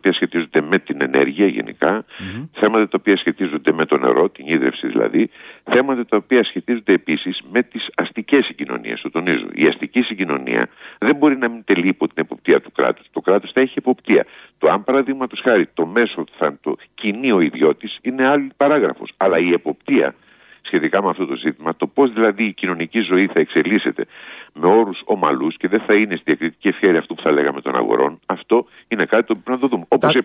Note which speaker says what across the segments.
Speaker 1: οποία σχετίζονται με την ενέργεια γενικά, θέματα τα οποία σχετίζονται με το νερό, την ίδρυυση δηλαδή, θέματα τα οποία σχετίζονται επίσης με τις αστικές συγκοινωνίες. Το τονίζω. Η αστική συγκοινωνία δεν μπορεί να μην τελεί υπό την εποπτεία του κράτους. Το κράτος θα έχει εποπτεία. Το αν παραδείγματος χάρη το μέσο θα το κινεί ο ιδιώτης είναι άλλη παράγραφος. Αλλά η εποπτεία σχετικά με αυτό το ζήτημα, το πώς δηλαδή η κοινωνική ζωή θα εξελίσσεται με όρους ομαλούς και δεν θα είναι στη διακριτική ευχέρεια αυτού που θα λέγαμε των αγορών, αυτό είναι κάτι το που πρέπει να το δούμε.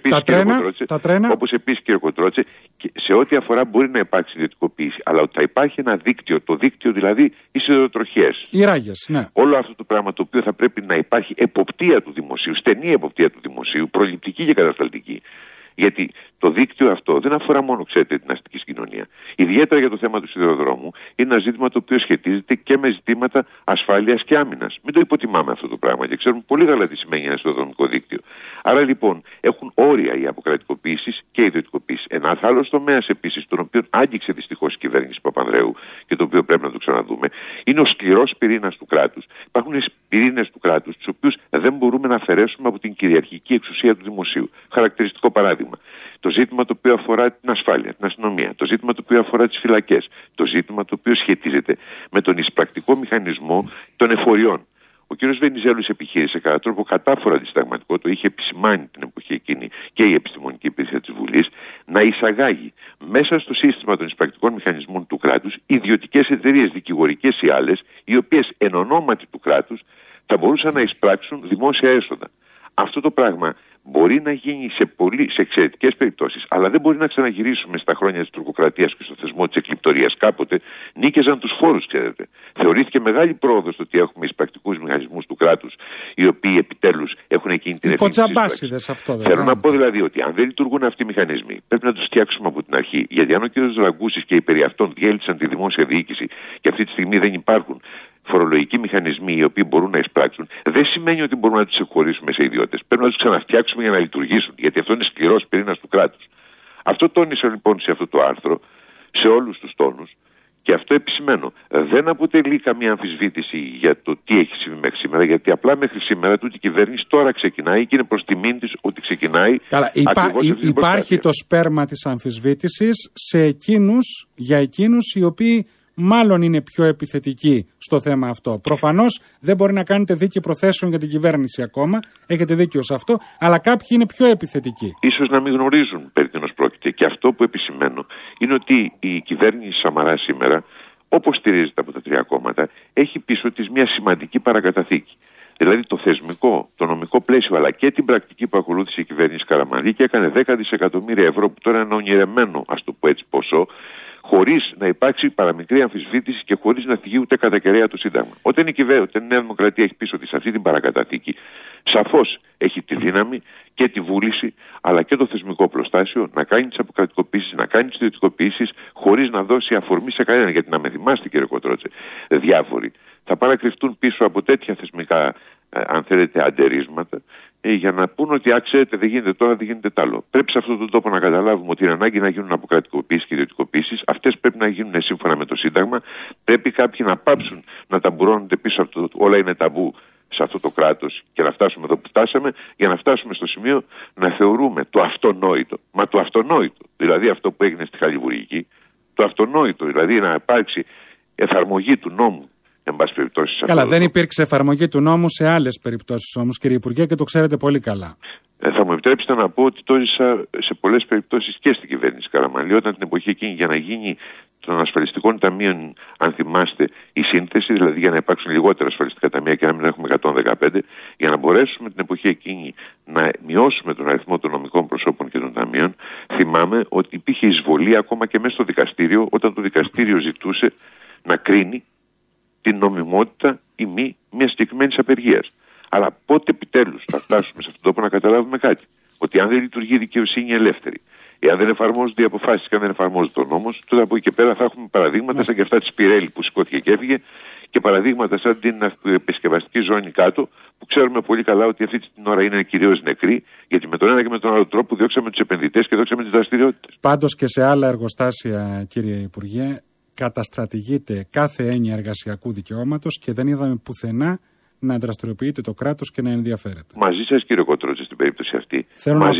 Speaker 1: Όπως επίσης, κύριε Κοντρότσε, σε ό,τι αφορά μπορεί να υπάρξει ιδιωτικοποίηση, αλλά ότι θα υπάρχει ένα δίκτυο, το δίκτυο δηλαδή οι σιδηροτροχιές.
Speaker 2: Οι ράγες, ναι.
Speaker 1: Όλο αυτό το πράγμα το οποίο θα πρέπει να υπάρχει εποπτεία του δημοσίου, στενή εποπτεία του δημοσίου, προληπτική και κατασταλτική. Γιατί το δίκτυο αυτό δεν αφορά μόνο, ξέρετε, την αστική συγκοινωνία. Ιδιαίτερα για το θέμα του σιδηροδρόμου, είναι ένα ζήτημα το οποίο σχετίζεται και με ζητήματα ασφάλειας και άμυνας. Μην το υποτιμάμε αυτό το πράγμα και ξέρουμε πολύ καλά τι σημαίνει ένα σιδηροδρομικό δίκτυο. Άρα λοιπόν έχουν όρια οι αποκρατικοποίησεις και οι ιδιωτικοποίησεις. Ένα άλλο τομέα επίσης, τον οποίο άγγιξε δυστυχώς η κυβέρνηση Παπανδρέου και το οποίο πρέπει να το ξαναδούμε, είναι ο σκληρός πυρήνας του κράτους. Υπάρχουν πυρήνες του κράτους, τους οποίους δεν μπορούμε να αφαιρέσουμε από την κυριαρχική εξουσία του δημοσίου. Χαρακτηριστικό παράδειγμα. Το ζήτημα το οποίο αφορά την ασφάλεια, την αστυνομία, το ζήτημα το οποίο αφορά τις φυλακές, το ζήτημα το οποίο σχετίζεται με τον εισπρακτικό μηχανισμό των εφοριών. Ο κ. Βενιζέλος επιχείρησε κατά τρόπο κατάφορα αντισυνταγματικό, το είχε επισημάνει την εποχή εκείνη και η επιστημονική υπηρεσία της Βουλής, να εισαγάγει μέσα στο σύστημα των εισπρακτικών μηχανισμών του κράτους ιδιωτικές εταιρείες, δικηγορικές ή άλλες, οι οποίες εν ονόματι του κράτους θα μπορούσαν να εισπράξουν δημόσια έσοδα. Αυτό το πράγμα μπορεί να γίνει σε εξαιρετικές περιπτώσεις, αλλά δεν μπορεί να ξαναγυρίσουμε στα χρόνια της τουρκοκρατίας και στο θεσμό της εκλειπτορίας. Κάποτε νίκαιζαν τους φόρους, ξέρετε. Θεωρήθηκε μεγάλη πρόοδος το ότι έχουμε εισπρακτικούς μηχανισμούς του κράτους, οι οποίοι επιτέλους έχουν εκείνη την ευθύνη.
Speaker 2: Κοτσαμπάσιδες αυτό δεν
Speaker 1: Θέλω να πω δηλαδή ότι αν δεν λειτουργούν αυτοί οι μηχανισμοί, πρέπει να τους φτιάξουμε από την αρχή. Γιατί αν ο κ. Δραγκούσης και οι περί αυτών διέλυσαν τη δημόσια διοίκηση και αυτή τη στιγμή δεν υπάρχουν φορολογικοί μηχανισμοί οι οποίοι μπορούν να εισπράξουν, δεν σημαίνει ότι μπορούμε να τους εκχωρήσουμε σε ιδιώτες. Πρέπει να τους ξαναφτιάξουμε για να λειτουργήσουν, γιατί αυτό είναι σκληρός πυρήνας του κράτους. Αυτό τόνισα λοιπόν σε αυτό το άρθρο, σε όλους τους τόνους, και αυτό επισημαίνω. Δεν αποτελεί καμία αμφισβήτηση για το τι έχει συμβεί μέχρι σήμερα, γιατί απλά μέχρι σήμερα τούτη η κυβέρνηση τώρα ξεκινάει και είναι προς τιμήν της ότι ξεκινάει.
Speaker 2: Καλά, υπάρχει το σπέρμα της αμφισβήτησης για εκείνους οι οποίοι μάλλον είναι πιο επιθετικοί στο θέμα αυτό. Προφανώς δεν μπορεί να κάνετε δίκη προθέσεων για την κυβέρνηση ακόμα, έχετε δίκιο σε αυτό, αλλά κάποιοι είναι πιο επιθετικοί.
Speaker 1: Ίσως να μην γνωρίζουν περί τίνος πρόκειται. Και αυτό που επισημαίνω είναι ότι η κυβέρνηση Σαμαρά σήμερα, όπως στηρίζεται από τα τρία κόμματα, έχει πίσω της μια σημαντική παρακαταθήκη. Δηλαδή το θεσμικό, το νομικό πλαίσιο, αλλά και την πρακτική που ακολούθησε η κυβέρνηση Καραμανλή και έκανε 10 δισεκατομμύρια ευρώ, που τώρα είναι ονειρεμένο, ας το πω έτσι, ποσό, χωρίς να υπάρξει παραμικρή αμφισβήτηση και χωρίς να θυγεί ούτε κατά κεραία το Σύνταγμα. Όταν η Νέα Δημοκρατία έχει πίσω της αυτή την παρακαταθήκη, σαφώς έχει τη δύναμη και τη βούληση, αλλά και το θεσμικό προστάσιο να κάνει τις αποκρατικοποίησεις, να κάνει τις ιδιωτικοποίησεις, χωρίς να δώσει αφορμή σε κανέναν. Γιατί να με θυμάστε, κύριε Κοντρότσε, διάφοροι θα παρακρυφτούν πίσω από τέτοια θεσμικά, αν θέλετε, αντερίσματα, για να πούν ότι, ξέρετε, δεν γίνεται τώρα, δεν γίνεται τ' άλλο. Πρέπει σε αυτόν τον τόπο να καταλάβουμε ότι είναι ανάγκη να γίνουν αποκρατικοποίησεις και ιδιωτικοποίησεις. Αυτές πρέπει να γίνουν σύμφωνα με το Σύνταγμα. Πρέπει κάποιοι να πάψουν να ταμπουρώνονται πίσω από το όλα είναι ταμπού σε αυτό το κράτος και να φτάσουμε εδώ που φτάσαμε, για να φτάσουμε στο σημείο να θεωρούμε το αυτονόητο. Μα το αυτονόητο, δηλαδή αυτό που έγινε στη Χαλιβουργική, το αυτονόητο, δηλαδή να υπάρξει εφαρμογή του νόμου.
Speaker 2: Καλά, δεν υπήρξε εφαρμογή του νόμου σε άλλες περιπτώσεις όμως, κύριε Υπουργέ, και το ξέρετε πολύ καλά.
Speaker 1: Θα μου επιτρέψετε να πω ότι το έζησα σε πολλές περιπτώσεις και στην κυβέρνηση Καραμανλή, όταν την εποχή εκείνη για να γίνει των ασφαλιστικών ταμείων, αν θυμάστε, η σύνθεση, δηλαδή για να υπάρξουν λιγότερα ασφαλιστικά ταμεία και να μην έχουμε 115, για να μπορέσουμε την εποχή εκείνη να μειώσουμε τον αριθμό των νομικών προσώπων και των ταμείων, θυμάμαι ότι υπήρχε εισβολή ακόμα και μέσα στο δικαστήριο, όταν το δικαστήριο ζητούσε να κρίνει την νομιμότητα ή μη μια συγκεκριμένη απεργία. Αλλά πότε επιτέλους θα φτάσουμε σε αυτόν τον τόπο να καταλάβουμε κάτι? Ότι αν δεν λειτουργεί η δικαιοσύνη ελεύθερη, εάν δεν εφαρμόζονται οι αποφάσεις και αν δεν εφαρμόζεται ο νόμος, τότε από εκεί και πέρα θα έχουμε παραδείγματα σαν και αυτά της Πιρέλη που σηκώθηκε και έφυγε, και παραδείγματα σαν την επισκευαστική ζώνη κάτω, που ξέρουμε πολύ καλά ότι αυτή την ώρα είναι κυρίως νεκροί, γιατί με τον ένα και με τον άλλο τρόπο διώξαμε τους επενδυτές και διώξαμε τις δραστηριότητες.
Speaker 2: Πάντως και σε άλλα εργοστάσια, κύριε Υπουργέ, καταστρατηγείται κάθε έννοια εργασιακού δικαιώματος και δεν είδαμε πουθενά να δραστηριοποιείται το κράτος και να ενδιαφέρεται.
Speaker 1: Μαζί σας, κύριε Κοντρότσε, στην περίπτωση αυτή.
Speaker 2: Θέλω να